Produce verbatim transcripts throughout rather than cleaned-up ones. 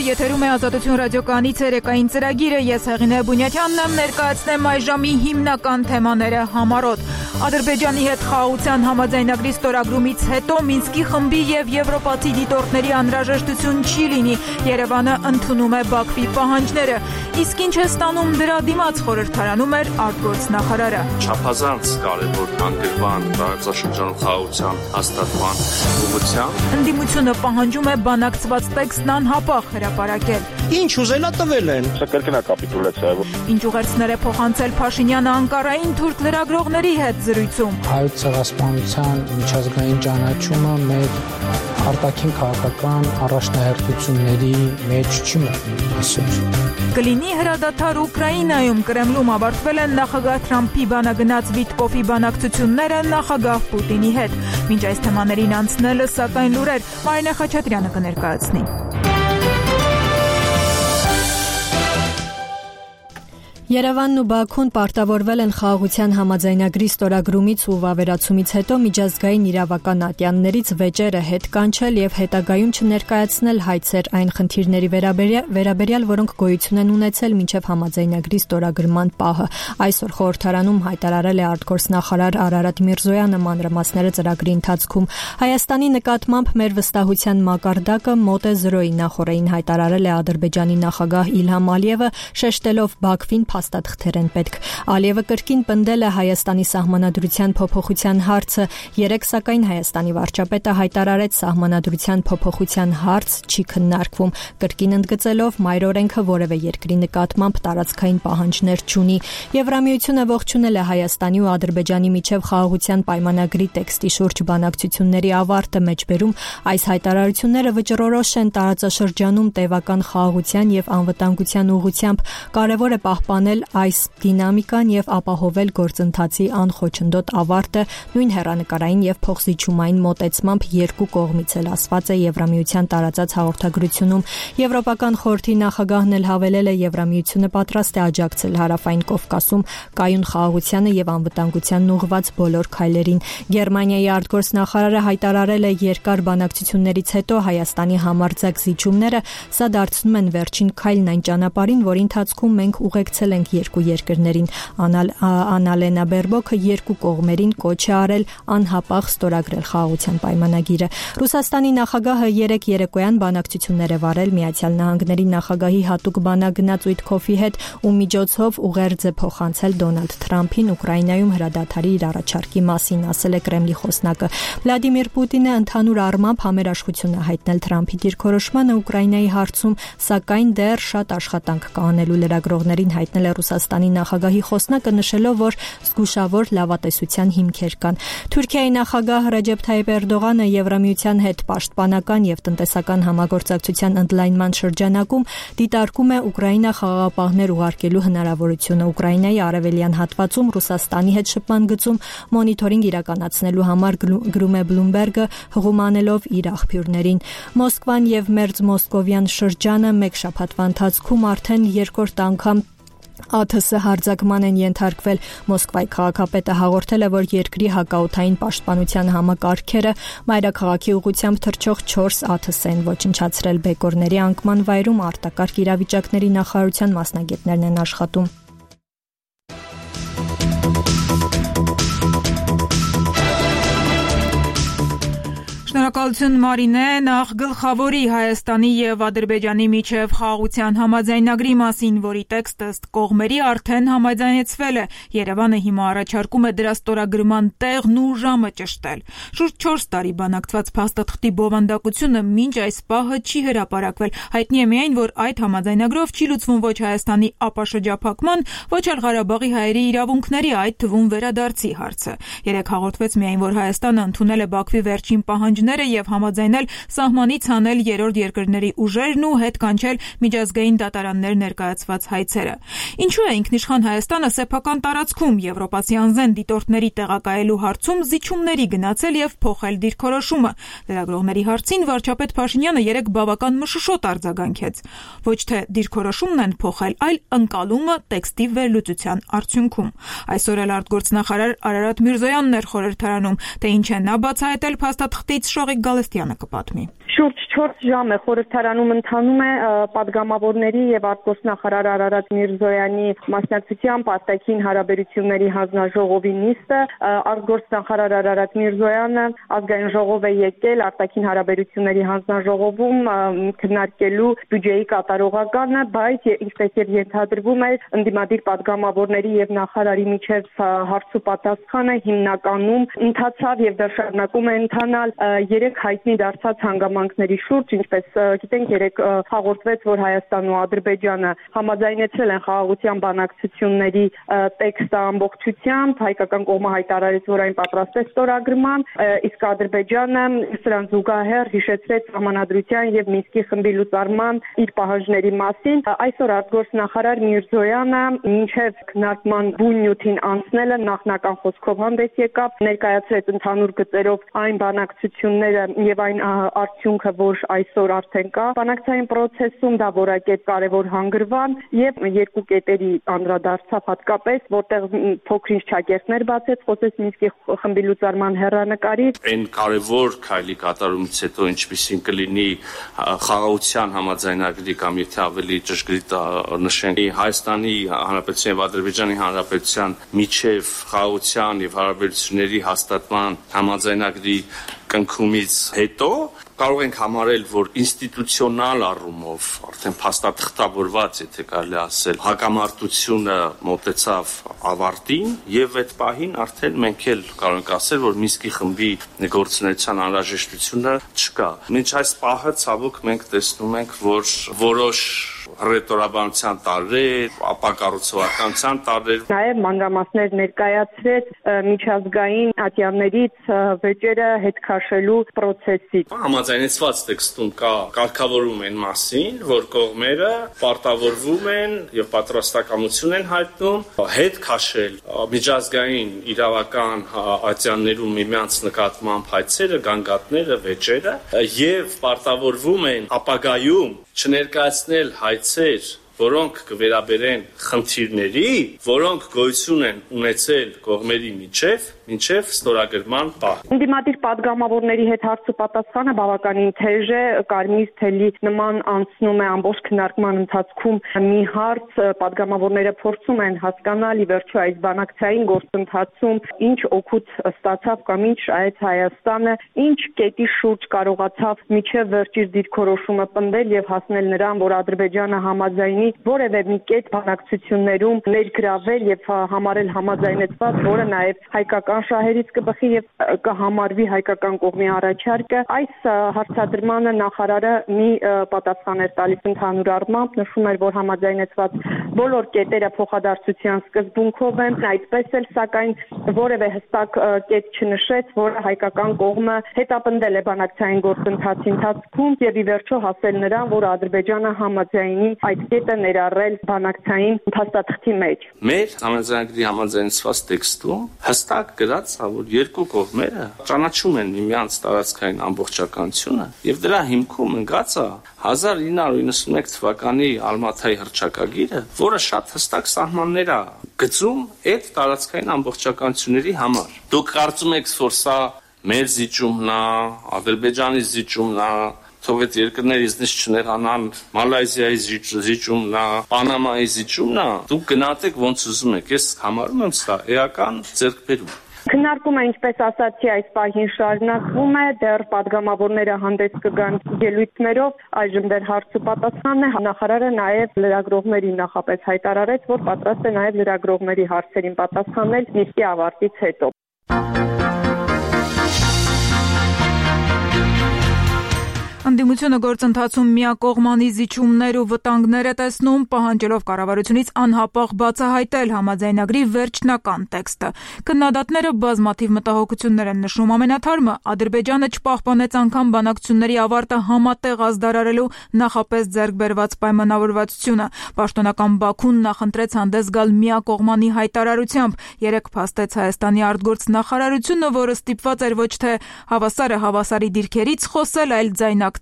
Եթերում է Ազատություն ռադիոկայանի ցերեկային ծրագիրը, ես Հեղինե Բունյաթյանն եմ, ներկայացնեմ այժմի հիմնական թեմաները համառոտ։ Ադրբեջանի հետ խաղաղության համաձայնագրի ստորագրումից հետո Մինսկի խմբի եւ եվրոպացի դիտորդների անհրաժեշտություն չի լինի, Երևանը ընդունում է Բաքվի պահանջները, իսկ ինչ է ստանում դրա դիմաց խորհրդարանում էր արտգործնախարարը։ Չափազանց կարևոր հանգրվան տարածաշրջանում խաղաղության հաստատման ուղղությամբ Ընդդիմությունը պահանջում է բանակցված տեքստն անհապաղ հրապարակել։ Ինչ ուզելա տվել են։ Սա կրկնա կապիտուլյացիա է։ Ինչ ուղերձներ է փոխանցել Փաշինյանը Անկարային թուրք լրագրողների հետ զրույցում։ Հայոց ցեղասպանության միջազգային ճանաչումը մեր արտաքին քաղաքական առաջնահերթությունների մեջ չի մտնում այսօր։ Կլինի հրադադար Ուկրաինայում, Կրեմլում ավարտվել են նախագահ Թրամփի բանագնաց Վիտկոֆի բանակցությունները նախագահ Պուտինի հետ։ Մինչ այս թեմաներին անցնելը, սակայն լուրեր Մարինե Խաչատրյանը կներկայացնի։ Երևանն ու Բաքուն պարտավորվել են խաղաղության համաձայնագրի ստորագրումից ու վավերացումից հետո միջազգային իրավական ատյաններից վեճերը հետ կանչել եւ հետագայում չներկայացնել հայցեր այն խնդիրների վերաբերյալ, որոնք գոյություն են ունեցել մինչեւ համաձայնագրի ստորագրման պահը։ Այսօր խորհրդարանում հայտարարել է արտգործնախարար Արարատ Միրզոյանը մանրամասները ծրագրի ընթացքում։ Հայաստանի նկատմամբ մեր վստահության մակարդակը մոտ է զրոյի, նախորդին հայտարարել է Ադրբեջանի նախագահ Իլհամ Ալիևը, շեշտելով Բաքվին փաստաթղթեր են պետք։ Ալիևը կրկին պնդել է Հայաստանի սահմանադրության փոփոխության հարցը, երեկ սակայն Հայաստանի վարչապետը հայտարարեց սահմանադրության փոփոխության հարց չի քննարկվում, կրկին ընդգծելով մայր օրենքը որևէ երկրի նկատմամբ տարածքային պահանջներ չունի։ Եվրամիությունը ողջունել է Հայաստանի ու Ադրբեջանի միջև խաղաղության պայմանագրի տեքստի շուրջ բանակցությունների ավարտը մեջբերում այս հայտարարությունները վճռորոշ են տարածաշրջանում տևական խաղաղության եւ անվտանգության ուղղությամբ, կարևոր է պահպանել այս դինամիկան եւ ապահովել գործընթացի անխոչնդոտ ավարտը նույն հեռանկարային եւ փոխզիջումային մոտեցմամբ երկու կողմից էլ ասված է Եվրամիության տարածած հաղորդագրությունում։ Եվրոպական խորհրդի նախագահն էլ հավելել է Եվրամիությունը պատրաստ է աջակցել Հարավային Կովկասում կայուն խաղաղությանը եւ անվտանգությանն ուղղված բոլոր քայլերին։ Գերմանիայի արտգործնախարարը հայտարարել է երկար բանակցություններից հետո Հայաստանի համարձակ զիջումները սա դարձնում են վերջին քայլն այն ճանապարհին, որի ընթացքում մենք ուղեկցել ենք երկու երկրներին։ Անալենա Բերբոքը երկու կողմերին կոչ է արել անհապաղ ստորագրել խաղաղության պայմանագիրը։ Ռուսաստանի նախագահը երեկ երեկոյան բանակցություններ է վարել Միացյալ Նահանգների նախագահի հատուկ բանագնաց Ուիտքոֆի հետ ու միջոցով ուղերձ է փոխանցել Դոնալդ Թրամփին Ուկրաինայում հրադադարի իր առաջարկի մասին, ասել է Կրեմլի խոսնակը։ Վլադիմիր Պուտինը ընդհանուր առմամբ համերաշխություն է հայտնել Թրամփի դիրքորոշմանը Ուկրաինայի հարցում, սակայն դեռ շատ աշխատանք կա անելու լրագրողներին հայտնել է Ռուսաստանի նախագահի խոսնակը, նշելով, որ զգուշավոր լավատեսության հիմքեր կան։ Թուրքիայի նախագահ Ռեջեփ Թայիփ Էրդողանը Եվրամիության հետ պաշտպանական եւ տնտեսական համագործակցության ընդլայնման շրջանակում դիտարկում է Ուկրաինա խաղաղապահներ ուղարկելու հնարավորությունը։ Ուկրաինայի արևելյան հատվածում Ռուսաստանի հետ շփման գծում մոնիթորինգ իրականացնելու համար գրում է Բլումբերգը, հղում անելով իր աղբյուրներին։ Մոսկվան եւ Մերձ Մոսկովյան շրջանը մեկ շաբաթվա ընթացքում արդեն երկրորդ անգամ ԱԹՍ հարձակման են ենթարկվել։ Մոսկվայի քաղաքապետը հաղորդել է, որ երկրի հակաօդային պաշտպանության համակարգերը մայրաքաղաքի ուղղությամբ թռչող չորս ԱԹՍ են ոչնչացրել։ Բեկորների անկման վայրում արտակարգ իրավիճակների նախարարության մասնագետներն են աշխատում։ Շնորհակալություն Մարինե, նախ գլխավորի Հայաստանի եւ Ադրբեջանի միջև խաղաղության համաձայնագրի մասին, որի տեքստը ըստ կողմերի արդեն համաձայնեցվել է։ Երևանը հիմա առաջարկում է դրա ստորագրման տեղն ու ժամը ճշտել։ Շուրջ չորս տարի բանակցված փաստաթղթի բովանդակությունը մինչ այս պահը չի հրապարակվել։ Հայտնի է միայն, որ այդ համաձայնագրով չի լուծվում ոչ Հայաստանի ապաշրջափակման, ոչ էլ Ղարաբաղի հայերի իրավունքների, այդ թվում վերադարձի հարցը։ Երեք հաղորդվեց միայն, որ Հայաստանը ընդունել է Բաքվի վերջին պահանջները եւ համաձայնել սահմանից հանել երրորդ երկրների ուժերն ու հետ կանչել միջազգային դատարաններ ներկայացված հայցերը։ Ինչու է ինքնիշխան Հայաստանը սեփական տարածքում եվրոպացի անզեն դիտորդների տեղակայելու հարցում զիջումների գնացել եւ փոխել դիրքորոշումը։ Լրագրողների հարցին վարչապետ Փաշինյանը երեք բավական մշուշոտ արձագանքեց։ Ոչ թե դիրքորոշումն են փոխել, այլ ընկալումը տեքստի վերլուծության արդյունքում։ Այսօր էլ արտգործնախարար Արարատ Միրզոյանն էր խորհրդարանում, թե ինչ է նա բացահայտել փաստաթղթից շողի Գալստյանը կպատմի։ Շուրջ չորս ժամ է խորհրդարանում ընթանում է падգամավորների եւ արտգործնախարար Արարատ Միրզոյանի մասնակցությամբ արտաքին հարաբերությունների հանձնաժողովի նիստը։ Արտգործնախարար Արարատ Միրզոյանը ազգային ժողով է եկել արտաքին հարաբերությունների հանձնաժողովում քննարկելու բյուջեի կատարողականը, բայց ինչպես եւ ենթադրվում է, ընդդիմադիր падգամավորների եւ նախարարի միջև հարց ու պատասխանը հիմնականում ընթացավ եւ դեռ շարունակում է ընթանալ երեք հայտնի դարձած հանգամանքների շուրջ, ինչպես գիտենք, երեք հաղորդվեց, որ Հայաստանն ու Ադրբեջանը համաձայնեցել են խաղաղության բանակցությունների տեքստը ամբողջությամբ, հայկական կողմը հայտարարեց, որ այն պատրաստ է ստորագրման, իսկ Ադրբեջանը սրան զուգահեռ հիշեցրեց Սահմանադրության եւ Մինսկի խմբի լուծարման իր պահանջների մասին։ Այսօր արտգործնախարար Միրզոյանը մինչև քննարկման բուն նյութին անցնելը նախնական խոսքով հանդես եկավ, ներկայացրեց ընդհանուր գծերով այն բանակցությունները եւ այն արդյունքը, որ այսօր արդեն կա բանակցային process-ում, դա որակեց կարևոր հանգրվան եւ երկու կետերի անդրադարձավ հատկապես, որտեղ փոքրինչ ճակերտներ բացեց, խոսեց Մինսկի խմբի լուծարման հեռանկարից։ Այն կարևոր քայլի կատարումից հետո ինչպիսին կլինի խաղաղության համաձայնագրի կամ եթե ավելի ճշգրիտ նշենք Հայաստանի Հանրապետության եւ Ադրբեջանի Հանրապետության միջև խաղաղության եւ հարաբերությունների հաստատման համաձայնագրի կնքումից հետո կարող ենք համարել, որ ինստիտուցիոնալ առումով արդեն փաստաթղթավորված, եթե կարելի ասել, հակամարտությունը մոտեցավ ավարտին եւ այդ պահին արդեն մենք էլ կարող ենք ասել, որ Մինսկի խմբի գործունեության անհրաժեշտությունը չկա։ Մինչ այս պահը ցավոք մենք տեսնում ենք, որ որոշ հռետորաբանության տարրեր, ապակառուցողականության տարրեր։ Նաև մանրամասներ ներկայացրեց միջազգային ատյաններից վեճերը հետ քաշելու process-ի։ Համաձայնեցված տեքստում կա կարգավորում այն մասին, որ կողմերը պարտավորվում են եւ պատրաստակամություն են հայտնում հետ քաշել միջազգային իրավական ատյաններում միմյանց նկատմամբ հայցերը, գանգատները, վեճերը եւ պարտավորվում են ապագայում չներկայացնել հայցեր, որոնք կվերաբերեն խնդիրների, որոնք գոյություն են ունեցել կողմերի միջև, մինչև ստորագրման պահ։ Ընդդիմադիր падգամավորների հետ հարց ու պատասխանը բավականին թեժ է, կարմիր թելի նման անցնում է ամբողջ քննարկման ընթացքում մի հարց, падգամավորները փորձում են հասկանալ ի վերջո այս բանակցային գործընթացում ինչ օգուտ ստացավ կամ ինչ այդ Հայաստանը, ինչ կետի շուրջ կարողացավ միջև վերջից դիրքորոշումը պնդել եւ հասնել նրան, որ Ադրբեջանը համաձայնի որևէ մի կետ բանակցություններում ներգրավել եւ համարել համաձայնեցված, որը նաեւ հայկական շահերից կբխի եւ կհամարվի հայկական կողմի առաջարկը։ Այս հարցադրմանը նախարարը մի պատասխան էր տալիս ընդհանուր առմամբ, նշում էր, որ համաձայնեցված բոլոր կետերը փոխադարձության սկզբունքով են, այդպես էլ սակայն որևէ հստակ կետ չնշեց, որը հայկական կողմը հետապնդել է բանակցային գործընթացի ընթացքում եւ ի վերջո հասել նրան, որ Ադրբեջանը համաձայնի այդ կետը ներառել բանակցային փաստաթղթի մեջ։ Մեր համաձայնագրի համաձայնեցված տեքստում հստակ գրած է, որ երկու կողմերը ճանաչում են միմյանց տարածքային ամբողջականությունը եւ դրա հիմքում ընկած է հազար ինը հարյուր իննսունմեկ թվականի Ալմաթայի հռչակագիրը, որը շատ հստակ սահմաններ է գծում այդ տարածքային ամբողջականությունների համար։ Դուք կարծում եք, որ սա մեր զիջումն է, Ադրբեջանի զիջումն է, թող այդ երկրները իզնից չնեղանան, Մալայզիայի զիջումն է, Պանամայի զիջումն է, դուք գնահատեք ոնց ուզում եք, ես համարում եմ սա էական ձեռքբերում։ Քննարկումը, ինչպես ասացի, այս պահին շարունակվում է, դեռ падգամավորները հանդես կգան ելույթներով, այժմ դեռ հարց ու պատասխանն է, նախարարը նաև լրագրողներին նախապես հայտարարեց, որ պատրաստ է նաև լրագրողների հարցերին պատասխանել նիստի ավարտից հետո։ Ընդդիմությունը գործընթացում միակողմանի զիջումներ ու վտանգներ է տեսնում, պահանջելով կառավարությունից անհապաղ բացահայտել համաձայնագրի վերջնական տեքստը։ Քննադատները բազմաթիվ մտահոգություններ են նշում, ամենաթարմը Ադրբեջանը չպահպանեց անգամ բանակցությունների ավարտը համատեղ ազդարարելու նախապես ձեռք բերված պայմանավորվածությունը։ Պաշտոնական Բաքուն նախընտրեց հանդես գալ միակողմանի հայտարարությամբ, երեկ փաստեց Հայաստանի արտգործնախարարությունը, որը ստիպված էր ոչ թե հավասարը հավասարի դիրքերից խոսել, այլ ձայնակ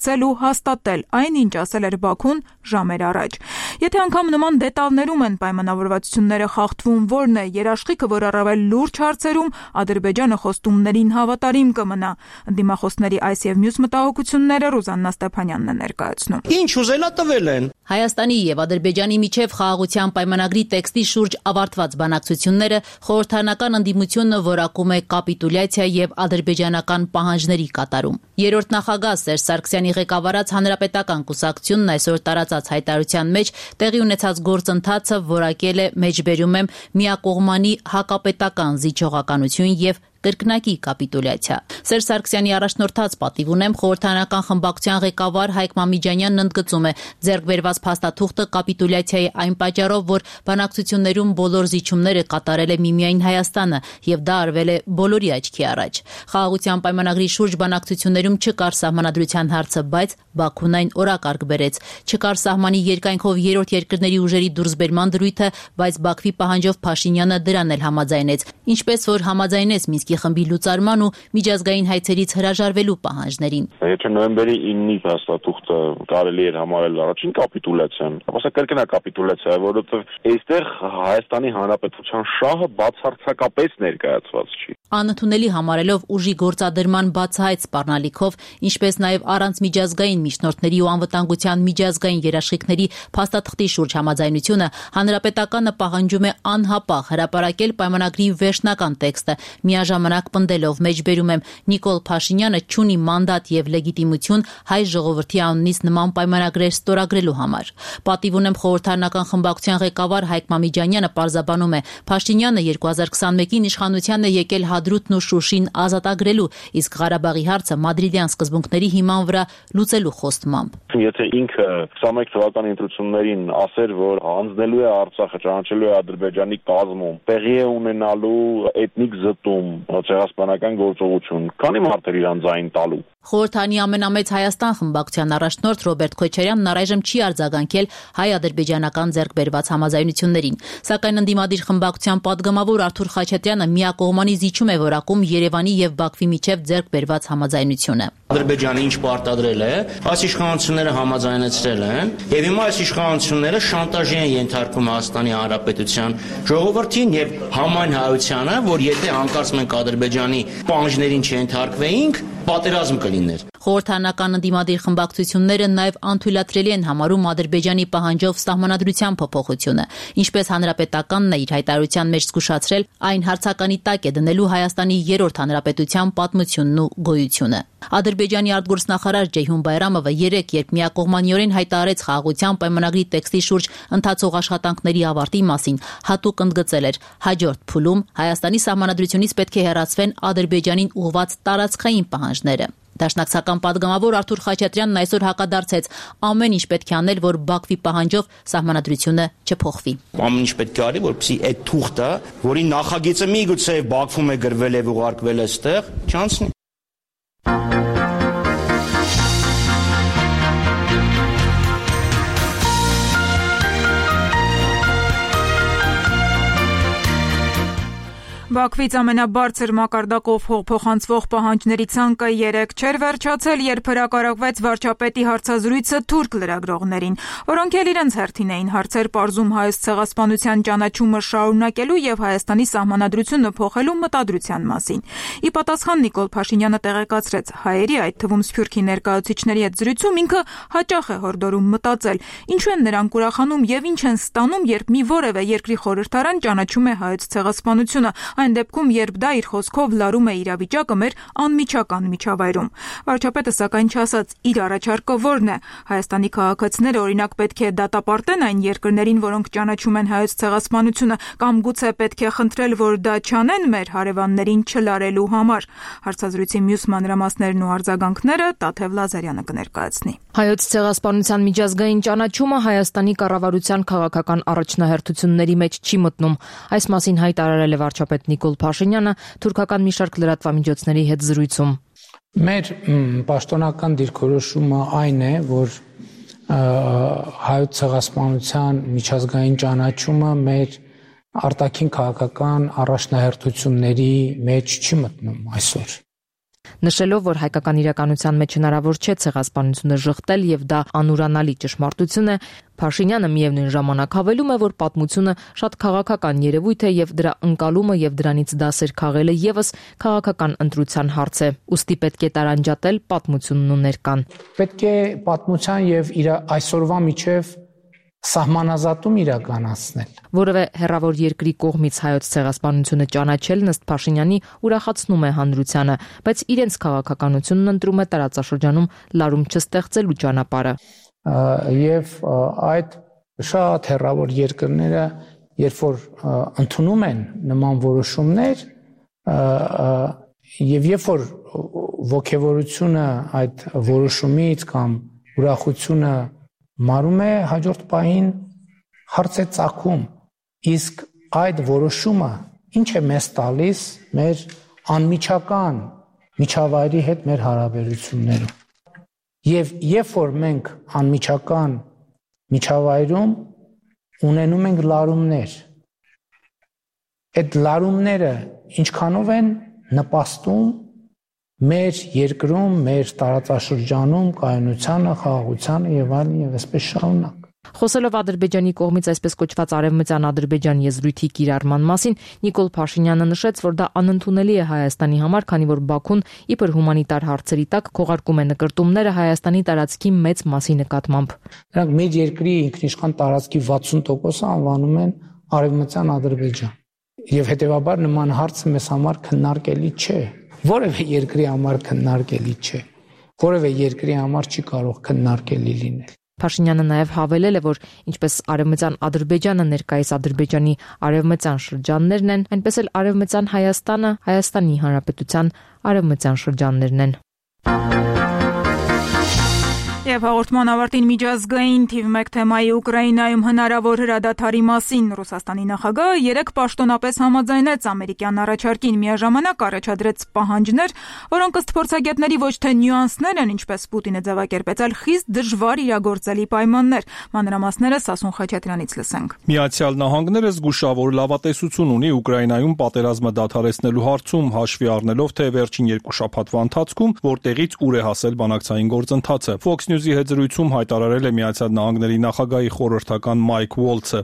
կրկնակցել ու հաստատել այն, ինչ ասել էր Բաքուն ժամեր առաջ։ Եթե անգամ նման դետալներում են պայմանավորվածությունները խախտվում, որն է երաշխիքը, որ առավել լուրջ հարցերում Ադրբեջանը խոստումներին հավատարիմ կմնա։ Ընդդիմախոսների այս եւ մյուս մտահոգությունները Ռուզաննա Ստեփանյանն է ներկայացնում։ Ինչ ուզելա տվել են։ Հայաստանի եւ Ադրբեջանի միջև խաղաղության պայմանագրի տեքստի շուրջ ավարտված բանակցությունները խորհրդարանական ընդդիմությունը որակում է կապիտուլյացիա եւ ադրբեջանական պահանջների կատարում։ Երրորդ նախագահ Սերժ Սարգսյանի ղեկավարած հանրապետական կուսակցությունն այսօր տարածած հայտարարության մեջ տեղի ունեցած գործընթացը որակել է, մեջբերում եմ, միակողմանի հակապետական զիջողականություն եւ կրկնակի կապիտուլյացիա։ Սերժ Սարգսյանի առաջնորդած պատիվ ունեմ խորհրդարանական խմբակցության ղեկավար Հայկ Մամիջանյանն ընդգծում է, ձեռք բերված փաստաթուղթը կապիտուլյացիայի այն պատճառով, որ բանակցություններում բոլոր զիջումները կատարել է միմիայն Հայաստանը եւ դա արվել է բոլորի աչքի առաջ։ Խաղաղության պայմանագրի շուրջ բանակցություններում չկար սահմանադրության հարցը, բայց Բաքուն այն օրակարգ բերեց։ Չկար սահմանի երկայնքով երրորդ երկրների ուժերի դուրսբերման դրույթը, բայց Բաքվի պահանջով Փաշինյանը դրան էլ համաձայնեց, ինչպես որ համաձայնեց Մինսկի խմբի լուծարման ու միջազգային հայցերից հրաժարվելու պահանջներին։ Եթե նոյեմբերի իննի հաստատուղթը կարելի էր համարել առաջին կապիտուլյացիան, ապա սա կրկնա կապիտուլյացիա է, որովհետև այստեղ Հայաստանի Հանրապետության շահը բացարձակապես ներկայացված չի։ Անընդունելի համարելով ուժի գործադրման բացահայտ սպառնալիքով, ինչպես նաև առանց միջազգային միջնորդների ու անվտանգության միջազգային երաշխիքների փաստաթղթի շուրջ համաձայնությունը, Հանրապետականը պահանջում է անհապաղ հրապարակել պայմանագրի վերջնական տեքստը, միաժամանակ պնդելով, մեջբերում եմ, Նիկոլ Փաշինյանը չունի մանդատ եւ լեգիտիմություն հայ ժողովրդի անունից նման պայմանագրեր ստորագրելու համար։ Պատիվ ունեմ խորհրդարանական խմբակցության ղեկավար Հայկ Մամիջանյանը պարզաբանում է, Փաշինյանը երկու հազար քսանմեկին իշխանության է եկել Հադրութն ու Շուշին ազատագրելու, իսկ Ղարաբաղի հարցը մադրիդյան սկզբունքների հիման վրա լուծելու խոստմամբ։ Եթե ինքը քսանմեկ թվականի ընտրություններին ասեր, որ հանձնելու է Արցախը, ճանաչելու է Ադրբեջանի կազմում, տեղի է ունենալու էթնիկ զտում, ցեղասպանական գործողություն, քանի մարդեր իրան ձայն տալու։ Խորհրդանի ամենամեծ Հայաստան խմբակցության առաջնորդ Ռոբերտ Քոչարյանն առայժմ չի արձագանքել հայ-ադրբեջանական ձեռքբերված համաձայնություններին, սակայն ընդդիմադիր խմբակցության падգամավոր Արթուր Խաչատրյանը միակողմանի զիջում է որակում Երևանի եւ Բաքվի միջև ձեռքբերված համաձայնությունը։ Ադրբեջանը ինչ պարտադրել է, այս իշխանությունները համաձայնեցրել են, եւ հիմա այս իշխանությունները շանտաժի են ենթարկում Հայաստանի Հանրապետության ժողովրդին եւ համայն հայությանը, որ եթե անկարծ մենք Ադրբեջանի պահանջներին չենթարկվեինք, պատերազմ կլիներ։ Խորհրդարանական ընդդիմադիր խմբակցությունները նաև անթույլատրելի են համարում Ադրբեջանի պահանջով սահմանադրության փոփոխությունը, ինչպես Հանրապետականն է իր հայտարարության մեջ զգուշացրել, այն հարցականի տակ է դնելու Հայաստանի երրորդ հանրապետության պատմությունն ու գոյությունը։ Ադրբեջանի արտգործնախարար Ջեյհուն Բայրամովը երեկ, երբ միակողմանիորեն հայտարարեց խաղաղության պայմանագրի տեքստի շուրջ ընթացող աշխատանքների ավարտի մասին, հատուկ ընդգծել էր, հաջորդ փուլում Հայաստանի սահմանադրությունից պետք է հեռացվեն Ադրբեջանին ուղղված տարածքային պահանջները։ Դաշնակցական падգամավոր Արթուր Խաչատրյանն այսօր հակադարձեց, ամեն ինչ պետք է անել, որ Բաքվի պահանջով սահմանադրությունը չփոխվի։ Ամեն ինչ պետք է արի, որպեսզի այդ թուղթը, որի նախագիծը միգուցե Բաքվում է գրվել եւ ուղարկվել այստեղ, չանցնի։ Բաքվից ամենաբարձր մակարդակով փոխանցվող պահանջների ցանկը երեկ չէր վերջացել, երբ հրապարակվեց վարչապետի հարցազրույցը թուրք լրագրողներին, որոնք էլ իրենց հերթին էին հարցեր պարզում հայոց ցեղասպանության ճանաչումը շարունակելու եւ Հայաստանի սահմանադրությունը փոխելու մտադրության մասին։ Ի պատասխան Նիկոլ Փաշինյանը տեղեկացրեց, հայերի, այդ թվում Սփյուռքի ներկայացուցիչների հետ զրույցում ինքը հաճախ է հորդորում մտածել, ինչու են նրանք ուրախանում եւ ինչ են ստանում, երբ մի որևէ երկրի խորհրդարան ճանաչում է հայոց ցեղասպանությունը, այն դեպքում, երբ դա իր խոսքով լարում է իրավիճակը մեր անմիջական միջավայրում։ Վարչապետը սակայն չասաց իր առաջարկը որն է։ Հայաստանի քաղաքացիները օրինակ պետք է դատապարտեն այն երկրներին, որոնք ճանաչում են հայոց ցեղասպանությունը, կամ գուցե պետք է խնդրել, որ դա չանեն մեր հարևաններին չլարելու համար։ Հարցազրույցի մյուս մանրամասներն ու արձագանքները Տաթև Լազարյանը կներկայացնի։ Հայոց ցեղասպանության միջազգային ճանաչումը Հայաստանի կառավարության քաղաքական առաջնահերթությունների մեջ չի մտնում։ Այս մասին հայտարարել է վարչապետ Նիկոլ Փաշինյանը թուրքական մի շարք լրատվամիջոցների հետ զրույցում։ Մեր պաշտոնական դիրքորոշումը այն է, որ հայոց ցեղասպանության միջազգային ճանաչումը մեր արտաքին քաղաքական առաջնահերթությունների մեջ չի մտնում այսօր։ Նշելով, որ հայկական իրականության մեջ հնարավոր չէ ցեղասպանությունը ժխտել եւ դա անուրանալի ճշմարտություն է, Փաշինյանը միևնույն ժամանակ հավելում է, որ պատմությունը շատ քաղաքական երևույթ է եւ դրա ընկալումը եւ դրանից դասեր քաղելը եւս քաղաքական ընտրության հարց է։ Ուստի պետք է տարանջատել պատմությունն ու ներկան։ Պետք է պատմության եւ իր այսօրվա միջև սահմանազատում իրականացնել։ Որևէ հեռավոր երկրի կողմից հայոց ցեղասպանությունը ճանաչելն ըստ Փաշինյանի ուրախացնում է հանրությանը, բայց իրենց քաղաքականությունն ընտրում է տարածաշրջանում լարում չստեղծելու ճանապարհը։ Եվ այդ շատ հեռավոր երկրները, երբ որ ընդունում են նման որոշումներ, եւ երբ որ ողջավորությունը այդ որոշումից կամ ուրախությունը մարում է, հաջորդ պահին հարց է ծագում, իսկ այդ որոշումը ինչ է մեզ տալիս մեր անմիջական միջավայրի հետ մեր հարաբերություններում։ Եվ երբ որ մենք անմիջական միջավայրում ունենում ենք լարումներ, այդ լարումները ինչքանով են նպաստում մեր երկրում, մեր տարածաշրջանում կայունությանը, խաղաղությանը եւ այլն եւ այսպես շարունակ։ Խոսելով Ադրբեջանի կողմից այսպես կոչված արևմտյան Ադրբեջան եզրույթի կիրառման մասին, Նիկոլ Փաշինյանը նշեց, որ դա անընդունելի է Հայաստանի համար, քանի որ Բաքուն իբր հումանիտար հարցերի տակ քողարկում է նկրտումները Հայաստանի տարածքի մեծ մասի նկատմամբ։ Նրանք մեր երկրի ինքնիշխան տարածքի վաթսուն տոկոսը անվանում են արևմտյան Ադրբեջան։ Եվ հետեւաբար նման հարցը մեզ համար քննարկելի չէ։ Որևէ երկրի համար քննարկելի չէ։ Որևէ երկրի համար չի կարող քննարկելի լինել։ Փաշինյանը նաև հավելել է, որ ինչպես արևմտյան Ադրբեջանը ներկայիս Ադրբեջանի արևմտյան շրջաններն են, այնպես էլ արևմտյան Հայաստանը Հայաստանի Հանրապետության արևմտյան շրջաններն են։ Եվ հաղորդման ավարտին միջազգային թիվ մեկ թեմայի Ուկրաինայում հնարավոր հրադադարի մասին Ռուսաստանի նախագահը երեկ պաշտոնապես համաձայնեց ամերիկյան առաջարկին, միաժամանակ առաջադրեց պահանջներ, որոնք ըստ փորձագետների ոչ թե նյուանսներ են, ինչպես Պուտինը ձևակերպեց, այլ խիստ դժվար իրագործելի պայմաններ։ Մանրամասները Սասուն Խաչատրյանից լսենք։ Միացյալ Նահանգները զգուշավոր լավատեսություն ունի Ուկրաինայում պատերազմը դադարեցնելու հարցում, հաշվի առնելով, թե վերջին երկու շաբաթվա ընթացքում որտեղից ուր է հասել բանակցային գործընթացը։ Fox News-ի հետ զրույցում հայտարարել է Միացյալ Նահանգների նախագահի խորհրդական Մայք Ուոլցը։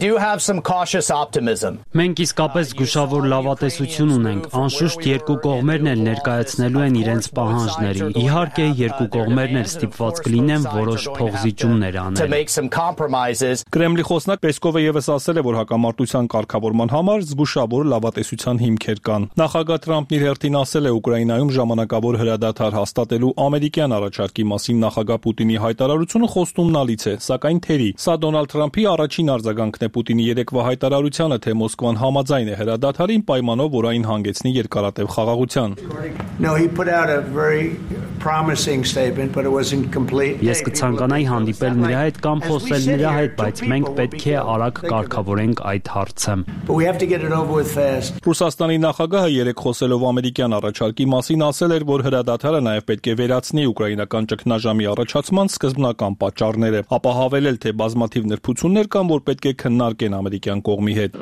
Մենք իսկապես զգուշավոր լավատեսություն ունենք։ Անշուշտ երկու կողմերն էլ ներկայացնելու են իրենց պահանջները։ Իհարկե, երկու կողմերն էլ ստիպված կլինեն որոշ փոխզիջումներ անել։ Կրեմլի խոսնակ Պեսկովը եւս ասել է, որ հակամարտության կարգավորման համար զգուշավոր լավատեսության հիմքեր կան։ Նախագահ Թրամփն իր հերթին ասել է Ուկրաինայում ժամանակավոր հրադադար հաստատելու ամերիկյան առաջարկի մասին նախագահ Պուտինի հայտարարությունը խոստումնալից է, սակայն թերի։ Սա Դոնալդ Թրամփի առաջին արձագանքն է Պուտինի երեկվա հայտարարությանը, թե Մոսկվան համաձայն է հրադադարին պայմանով, որ այն հանգեցնի երկարատև խաղաղության։ Ես կցանկանայի հանդիպել նրա հետ կամ խոսել նրա հետ, բայց մենք պետք է արագ կարգավորենք այդ հարցը։ Ռուսաստանի նախագահը երեք խոսելով ամերիկյան առաջարկի մասին ասել էր, որ հրադադարը նաև պետք է վերացնի ուկրաինական ճգնաժամի առաջացման սկզբնական պատճառները, ապա հավելել, թե բազմաթիվ նրբություններ կան, որ պետք է քննարկեն ամերիկյան կողմի հետ։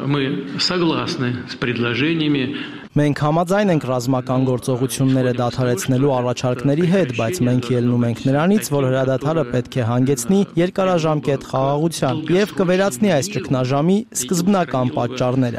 Մենք համաձայն ենք ռազմական գործողությունները դադարեցնելու առաջարկների հետ, բայց մենք ելնում ենք նրանից, որ հրադադարը պետք է հանգեցնի երկարաժամկետ խաղաղության եւ կվերացնի այս ճգնաժամի սկզբնական պատճառները։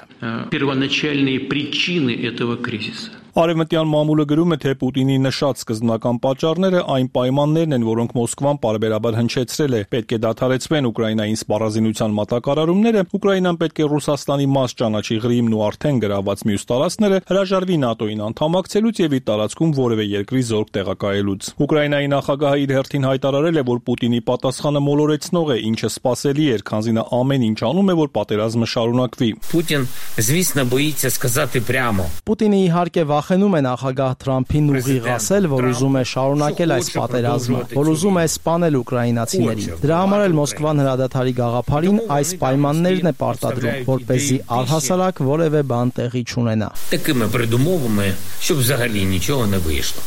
Արևմտյան մամուլը գրում է, թե Պուտինի նշած սկզբնական պատճառները այն պայմաններն են, որոնք Մոսկվան պարբերաբար հնչեցրել է։ Պետք է դադարեցվեն Ուկրաինային սպառազինության մատակարարումները, Ուկրաինան պետք է Ռուսաստանի մաս ճանաչի Ղրիմն ու արդեն գրաված մյուս տարածքները, հրաժարվի ՆԱՏՕ-ին անդամակցելուց եւ իր տարածքում որևէ երկրի զորք տեղակայելուց։ Ուկրաինայի նախագահը իր հերթին հայտարարել է, որ Պուտինի պատասխանը մոլորեցնող է, ինչը սպասելի էր, քանզի նա ամեն ինչ անում է, որ պատերազմը շարունակվի։ Պուտին, звісно, боїться сказати прямо. Պուտինը իհարկե վախենում է նախագահ Թրամփին ուղիղ ասել, որ ուզում է շարունակել այս պատերազմը, որ ուզում է սպանել ուկրաինացիներին։ Դրա համար էլ Մոսկվան հրադադարի գաղափարին այս պայմաններն է պարտադրում, որպեսզի առհասարակ որևէ բան տեղի չունենա։ Такими передумовами, щоб взагалі нічого не вийшло.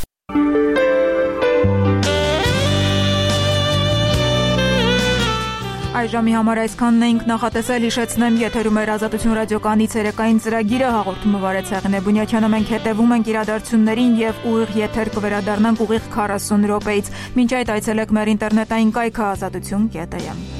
Այս ժամի համար այսքանն էինք նախատեսել, հիշեցնեմ, եթերում էր Ազատություն ռադիոկայանի ցերեկային ծրագիրը, հաղորդումը վարեց Հեղինե Բունյաթյանը, մենք հետևում ենք իրադարձություններին եւ ուղիղ եթեր կվերադառնանք ուղիղ քառասուն րոպեից։ Մինչ այդ այցելեք մեր ինտերնետային կայքը ազատություն կետ է յ։